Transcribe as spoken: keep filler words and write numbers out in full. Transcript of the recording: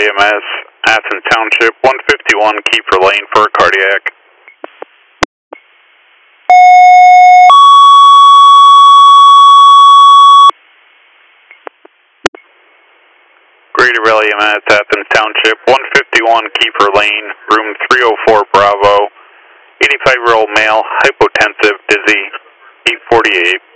E M S, Athens Township, one fifty-one, Kiefer Lane for a cardiac. Greater Valley E M S, Athens Township, one fifty-one, Kiefer Lane, room three oh four Bravo, eighty-five-year-old male, hypotensive, dizzy, eight forty-eight.